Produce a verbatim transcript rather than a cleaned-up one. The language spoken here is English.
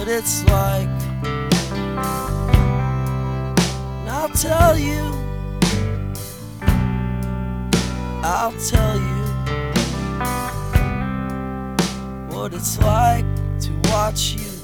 what it's like. And I'll tell you, I'll tell you what it's like to watch you